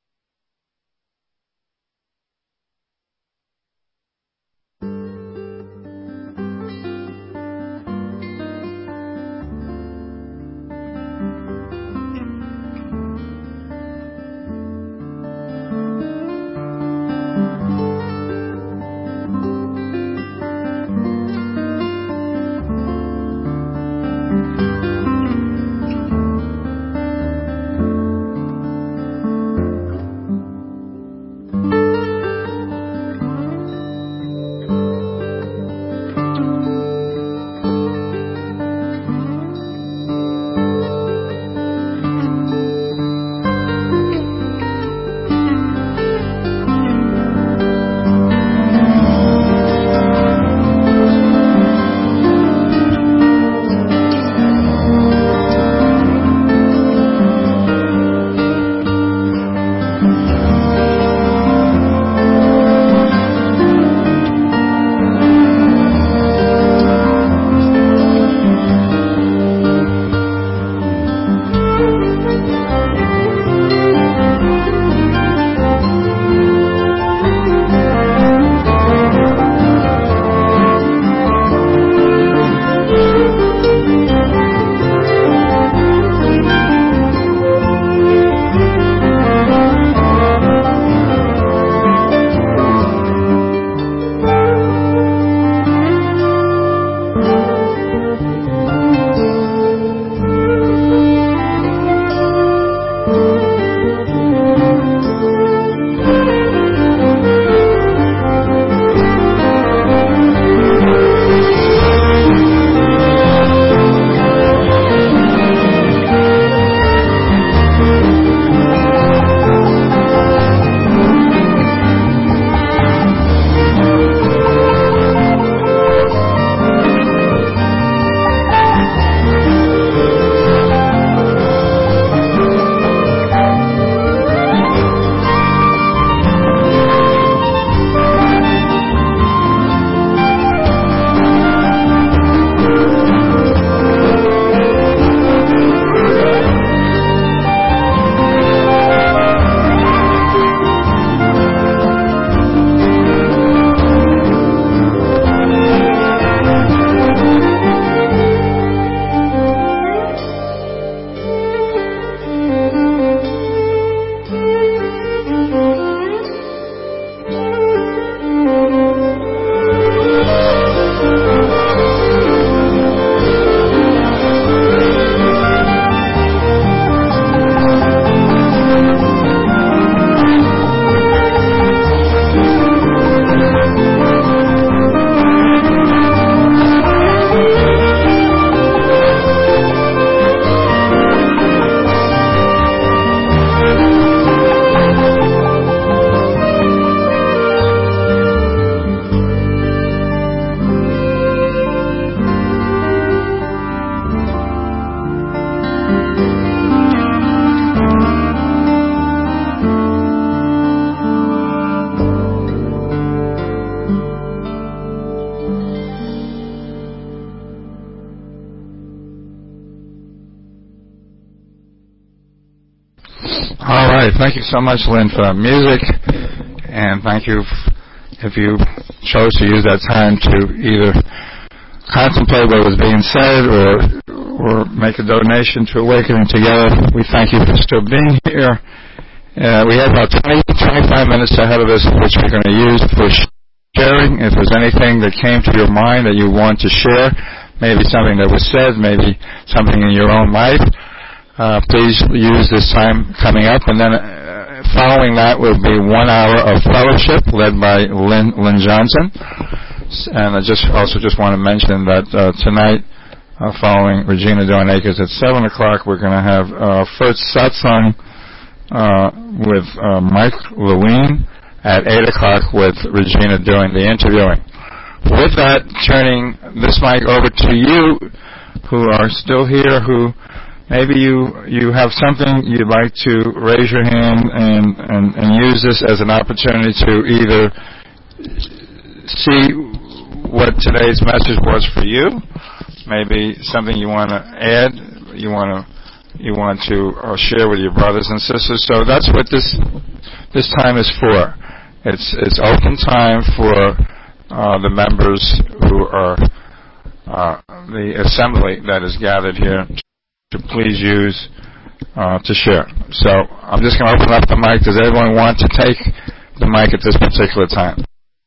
All right. Thank you so much, Lynn, for that music. And thank you if you chose to use that time to either contemplate what was being said or make a donation to Awakening Together. We thank you for still being here. We have about 25 minutes ahead of us, which we're going to use for sharing. If there's anything that came to your mind that you want to share, maybe something that was said, maybe something in your own life, please use this time coming up. And then following that will be 1 hour of fellowship led by Lynn Johnson. And I just want to mention that tonight, following Regina doing Acres at 7 o'clock, we're going to have first satsang with Mike Lewin at 8 o'clock with Regina doing the interviewing. With that, turning this mic over to you who are still here, who maybe you have something you'd like to raise your hand and use this as an opportunity to either see what today's message was for you, maybe something you want to add, you want to share with your brothers and sisters. So that's what this time is for. It's open time for the members who are the assembly that is gathered here to please use to share. So I'm just going to open up the mic. Does everyone want to take the mic at this particular time?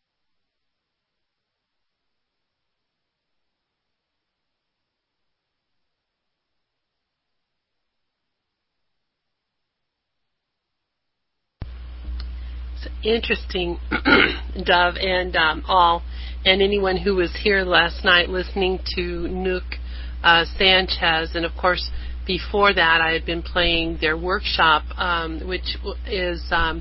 Interesting, Dove, and and anyone who was here last night listening to Nook Sanchez, and of course before that I had been playing their workshop, which is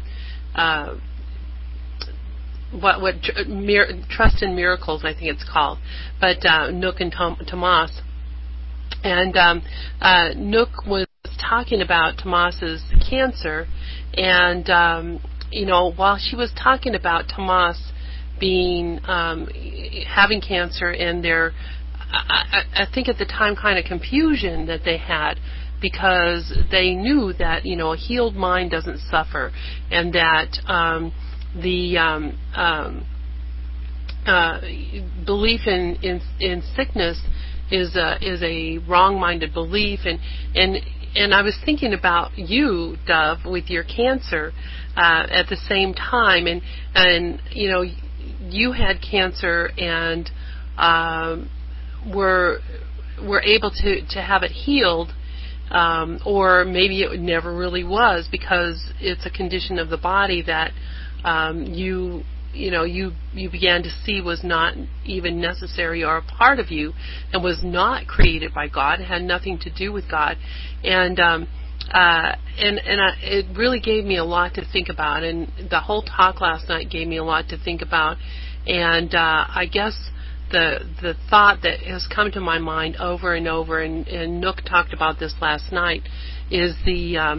Trust in Miracles, I think it's called, but Nook and Tomas, and Nook was talking about Tomas's cancer, and while she was talking about Tomas being having cancer, and I think at the time kind of confusion that they had, because they knew that a healed mind doesn't suffer, and that the belief in sickness is a wrong-minded belief, and I was thinking about you, Dove, with your cancer at the same time, and you had cancer and were able to have it healed, or maybe it never really was, because it's a condition of the body that you began to see was not even necessary or a part of you, and was not created by God. It had nothing to do with God, and it really gave me a lot to think about, and the whole talk last night gave me a lot to think about, and I guess the thought that has come to my mind over and over, and Nook talked about this last night, is the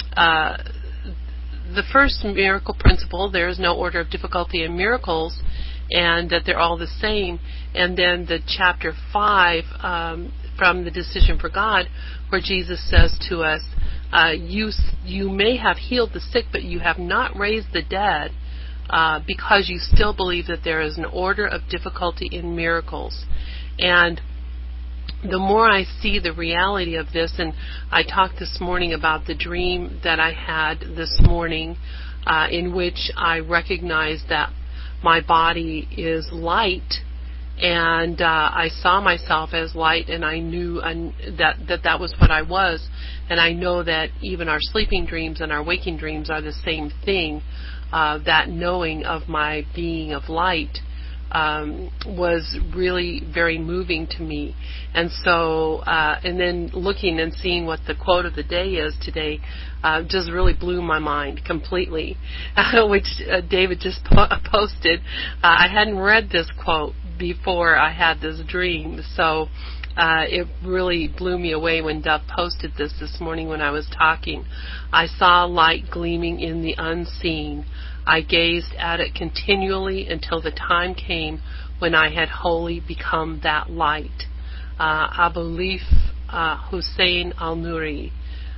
first miracle principle: there is no order of difficulty in miracles, and that they're all the same. And then the chapter 5 from the Decision for God, where Jesus says to us, you may have healed the sick, but you have not raised the dead, because you still believe that there is an order of difficulty in miracles. And the more I see the reality of this, and I talked this morning about the dream that I had this morning, in which I recognized that my body is light, and I saw myself as light, and I knew that was what I was. And I know that even our sleeping dreams and our waking dreams are the same thing. That knowing of my being of light was really very moving to me. And so, and then looking and seeing what the quote of the day is today, just really blew my mind completely, which David just posted. I hadn't read this quote before I had this dream, so it really blew me away when Dove posted this morning when I was talking. I saw light gleaming in the unseen. I gazed at it continually until the time came when I had wholly become that light. Abulif Hussein Al-Nuri.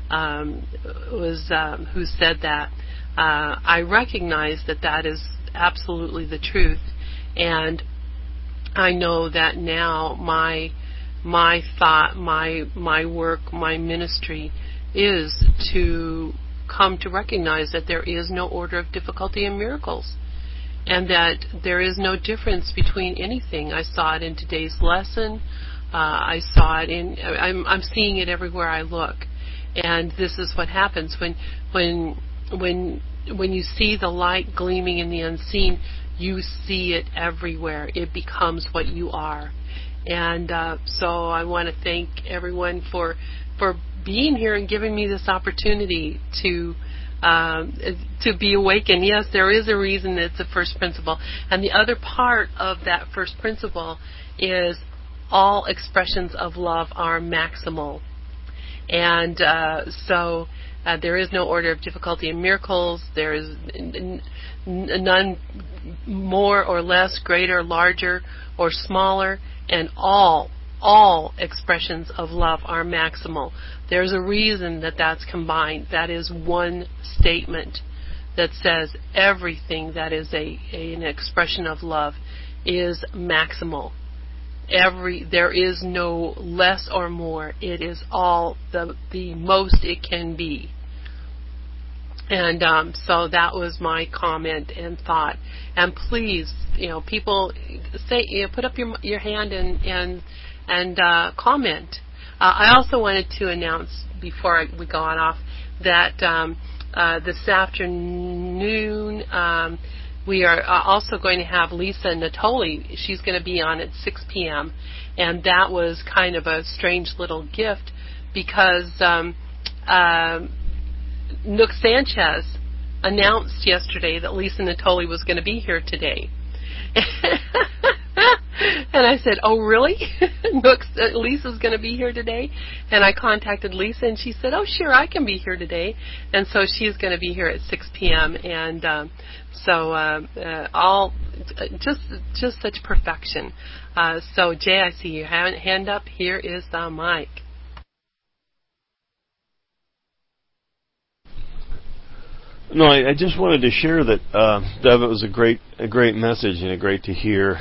who said that. I recognize that is absolutely the truth, and I know that now my thought, my work, my ministry is to come to recognize that there is no order of difficulty in miracles, and that there is no difference between anything. I saw it in today's lesson. I saw it in. I'm seeing it everywhere I look, and this is what happens when you see the light gleaming in the unseen. You see it everywhere. It becomes what you are, and so I want to thank everyone for being here and giving me this opportunity to be awakened. Yes, there is a reason it's a first principle. And the other part of that first principle is all expressions of love are maximal. And so there is no order of difficulty in miracles. There is none more or less, greater, larger, or smaller, and all expressions of love are maximal. There's a reason that's combined. That is one statement that says everything that is an expression of love is maximal. There is no less or more. It is all the most it can be. And so that was my comment and thought. And please, people say, put up your hand and comment. I also wanted to announce before we go on off that this afternoon we are also going to have Lisa Natoli. She's going to be on at 6 p.m. And that was kind of a strange little gift because Nook Sanchez announced yesterday that Lisa Natoli was going to be here today. And I said, "Oh, really? Lisa's going to be here today?" And I contacted Lisa, and she said, "Oh, sure, I can be here today." And so she's going to be here at 6 p.m. And all just such perfection. So Jay, I see your hand up. Here is the mic. No, I just wanted to share that, Deb, it was a great message and great to hear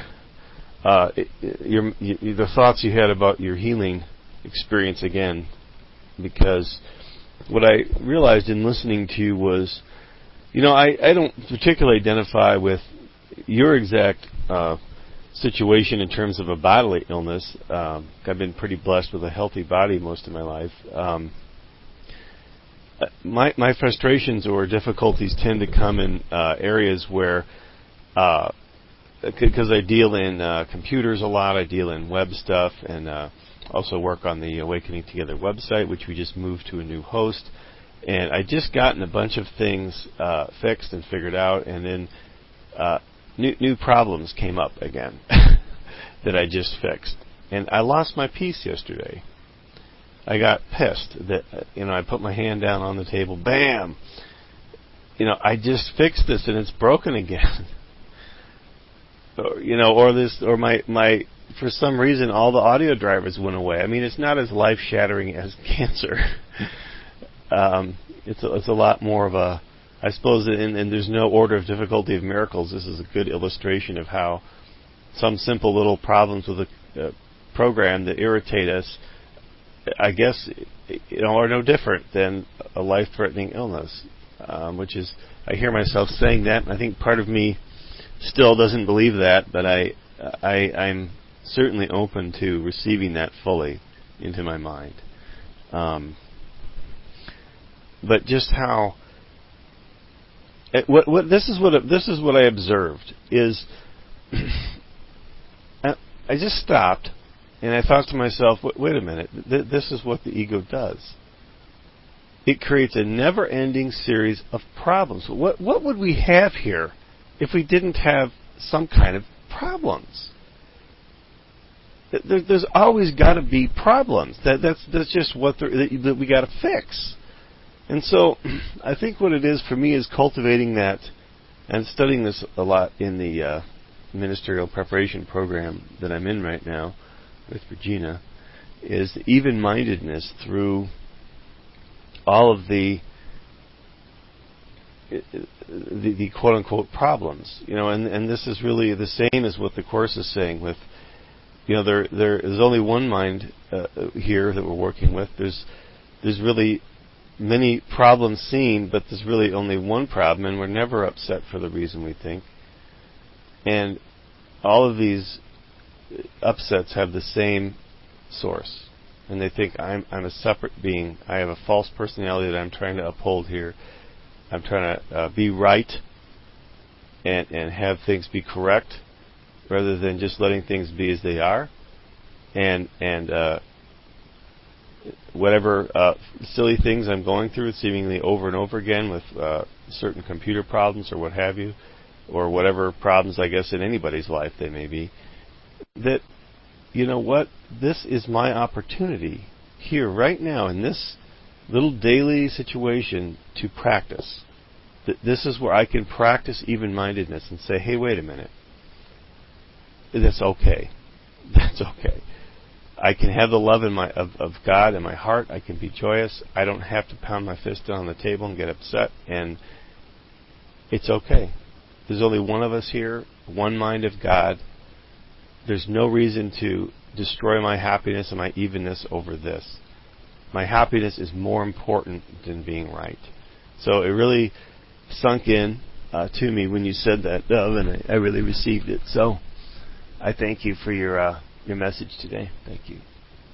the thoughts you had about your healing experience again, because what I realized in listening to you was, I don't particularly identify with your exact situation in terms of a bodily illness. I've been pretty blessed with a healthy body most of my life. My frustrations or difficulties tend to come in areas where, because I deal in computers a lot, I deal in web stuff, and also work on the Awakening Together website, which we just moved to a new host. And I just gotten a bunch of things fixed and figured out, and then new problems came up again that I just fixed. And I lost my peace yesterday. I got pissed that, I put my hand down on the table, bam! I just fixed this and it's broken again. Or my for some reason all the audio drivers went away. I mean, it's not as life-shattering as cancer. It's a lot more of a, I suppose, and there's no order of difficulty of miracles. This is a good illustration of how some simple little problems with a program that irritate us, I guess, are no different than a life-threatening illness, which is, I hear myself saying that, and I think part of me still doesn't believe that, but I'm certainly open to receiving that fully into my mind. But just how this is what I observed is I just stopped and I thought to myself, wait a minute, this is what the ego does. It creates a never-ending series of problems. What would we have here if we didn't have some kind of problems? There's always got to be problems. That's just what that we got to fix. And so I think what it is for me is cultivating that and studying this a lot in the ministerial preparation program that I'm in right now with Regina, is even-mindedness through all of the quote unquote problems, and this is really the same as what the Course is saying. With there is only one mind here that we're working with. There's really many problems seen, but there's really only one problem, and we're never upset for the reason we think. And all of these upsets have the same source, and they think I'm a separate being. I have a false personality that I'm trying to uphold here. I'm trying to be right and have things be correct, rather than just letting things be as they are. And whatever silly things I'm going through, seemingly over and over again with certain computer problems or what have you, or whatever problems I guess in anybody's life they may be, that, this is my opportunity here right now in this little daily situation to practice. This is where I can practice even-mindedness and say, hey, wait a minute. That's okay. That's okay. I can have the love of God in my heart. I can be joyous. I don't have to pound my fist on the table and get upset. And it's okay. There's only one of us here, one mind of God. There's no reason to destroy my happiness and my evenness over this. My happiness is more important than being right. So it really sunk in to me when you said that, Dove, and I really received it. So I thank you for your message today. Thank you.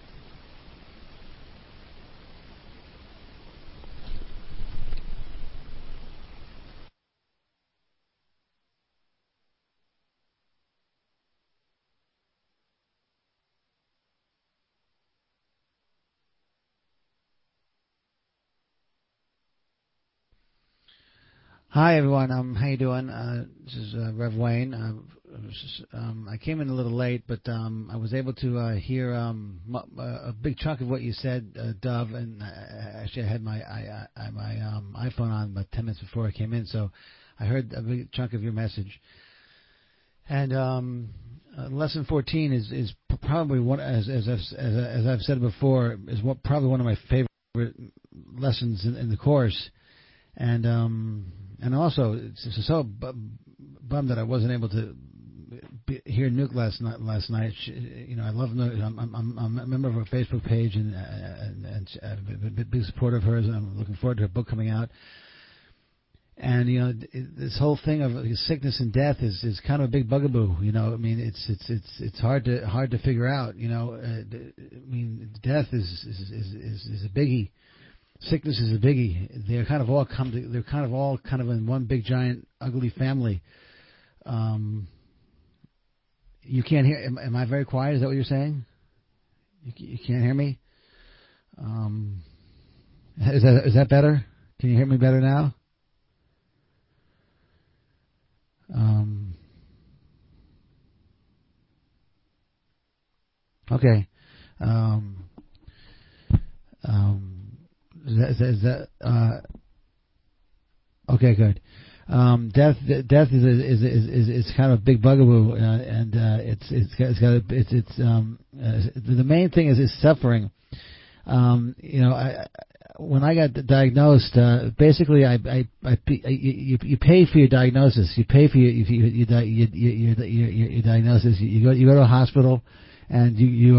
Hi everyone. How you doing? This is Rev Wayne. I came in a little late, but I was able to hear a big chunk of what you said, Dove. And actually, I had my iPhone on about 10 minutes before I came in, so I heard a big chunk of your message. And lesson 14 is probably one, as I've said before, is probably one of my favorite lessons in the Course. And also, it's so bummed that I wasn't able to hear Nuke last night. I love Nuke. I'm a member of her Facebook page and I'm a big supporter of hers. And I'm looking forward to her book coming out. And this whole thing of sickness and death is kind of a big bugaboo. It's hard to figure out. Death is a biggie. Sickness is a biggie. They're kind of all in one big giant ugly family. You can't hear. Am I very quiet? Is that what you're saying? You can't hear me. Is that better? Can you hear me better now? Okay. Is that okay? Good. Death is kind of a big bugaboo, and the main thing is suffering. When I got diagnosed, basically you pay for your diagnosis. You pay for your diagnosis. You go to a hospital, and you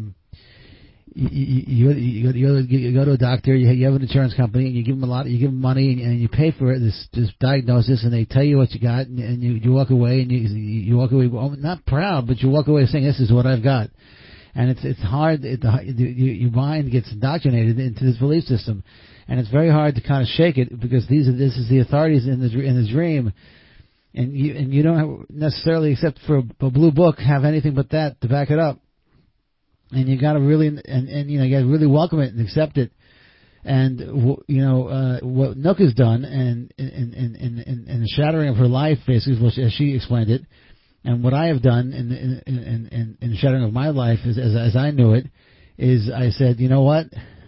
go to a doctor. You have an insurance company, and you give them money, and you pay for it. This diagnosis, and they tell you what you got, and you walk away, and you walk away not proud, but you walk away saying, "This is what I've got." And it's hard. Your mind gets indoctrinated into this belief system, and it's very hard to kind of shake it because this is the authorities in the dream, and you don't necessarily, except for a blue book, have anything but that to back it up. And you got to really, you got to really welcome it and accept it. And what Nook has done, and in the shattering of her life, basically, as she explained it, and what I have done in the shattering of my life, as I knew it, is I said, you know what?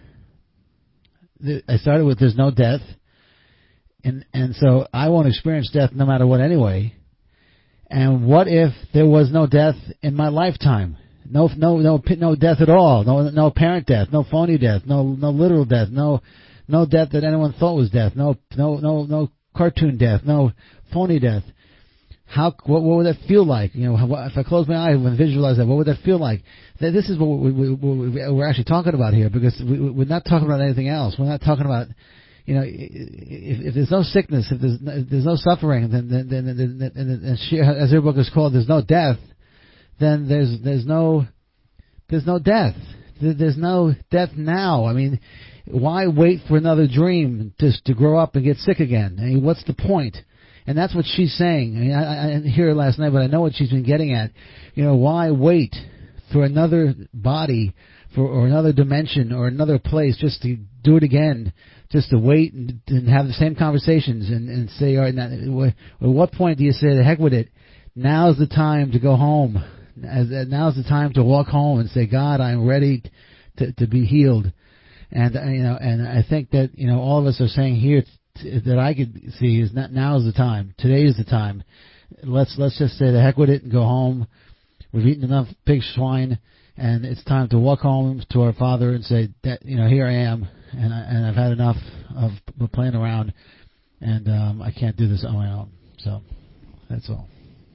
I started with there's no death, and so I won't experience death no matter what anyway. And what if there was no death in my lifetime? No death at all. No apparent death. No phony death. No literal death. No no death that anyone thought was death, no cartoon death, no phony death. What would that feel like? If I close my eyes and visualize that, what would that feel like? This is what we're actually talking about here, because we're not talking about anything else. We're not talking about, if there's no sickness, if there's no suffering, then as your book is called, there's no death. Then there's no death. There's no death now. I mean, why wait for another dream to grow up and get sick again? I mean, what's the point? And that's what she's saying. I mean, I didn't hear her last night, but I know what she's been getting at. Why wait for another body, or another dimension, or another place, just to do it again, just to wait and have the same conversations and say, all right, now, at what point do you say, the heck with it? Now's the time to go home. Now's the time to walk home and say, God, I'm ready to be healed. And and I think that all of us are saying here, that I could see, is not now is the time. Today is the time. Let's just say the heck with it and go home. We've eaten enough pig swine, and it's time to walk home to our Father and say that here I am, and I've had enough of playing around, and I can't do this on my own. So that's all.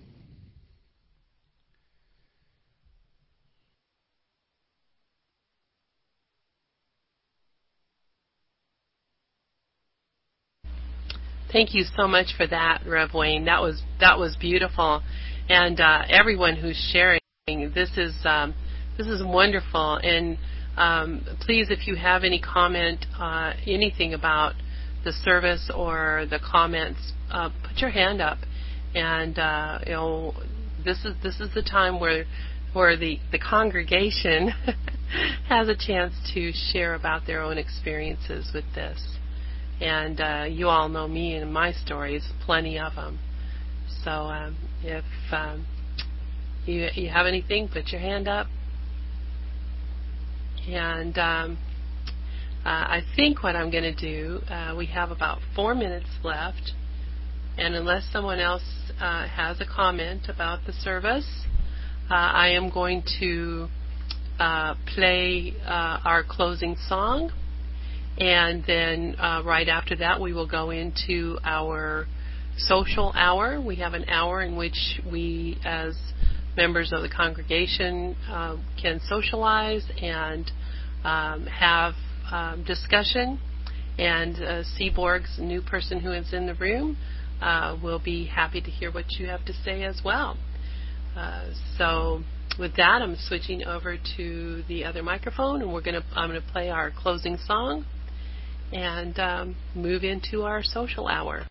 Thank you so much for that, Rev Wayne. That was beautiful, and everyone who's sharing, this is wonderful. And please, if you have any comment, anything about the service or the comments, put your hand up. And this is the time where the congregation has a chance to share about their own experiences with this. And you all know me and my stories, plenty of them. So if you have anything, put your hand up. And I think what I'm going to do, we have about 4 minutes left. And unless someone else has a comment about the service, I am going to play our closing song. And then right after that, we will go into our social hour. We have an hour in which we, as members of the congregation, can socialize and have discussion. And Seaborg's new person who is in the room will be happy to hear what you have to say as well. So with that, I'm switching over to the other microphone, and I'm going to play our closing song and move into our social hour.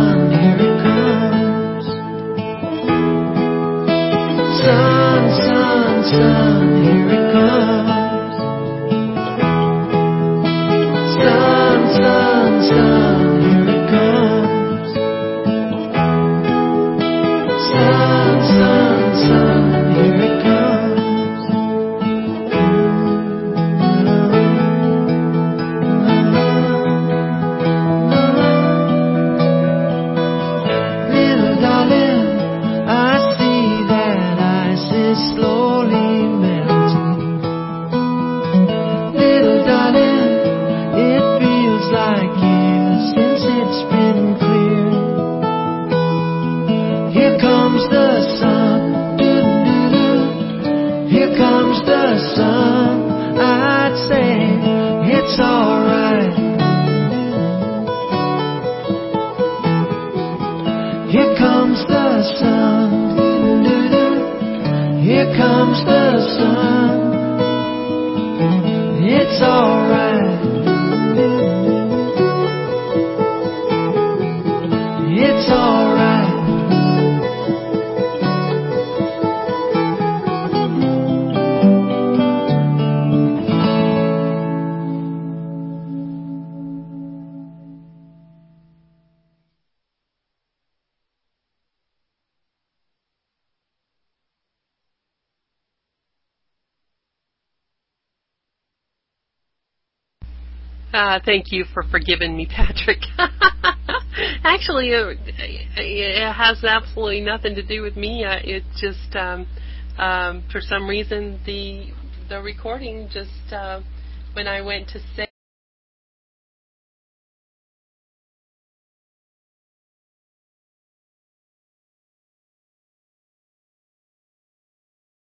Sun, sun, here it comes. Sun, sun, sun, here it comes. Sun, sun, sun, here it comes. Little darling, I see that ice is slowly melting. Little darling, it feels like years since it's been clear. Here comes the sun, doo-doo-doo. Here comes the sun. I'd say it's alright. Here comes the sun, doo-doo-doo. Here comes the sun. It's alright. It's alright. Thank you for forgiving me, Patrick. Actually, it has absolutely nothing to do with me. It just, for some reason, the recording just, when I went to say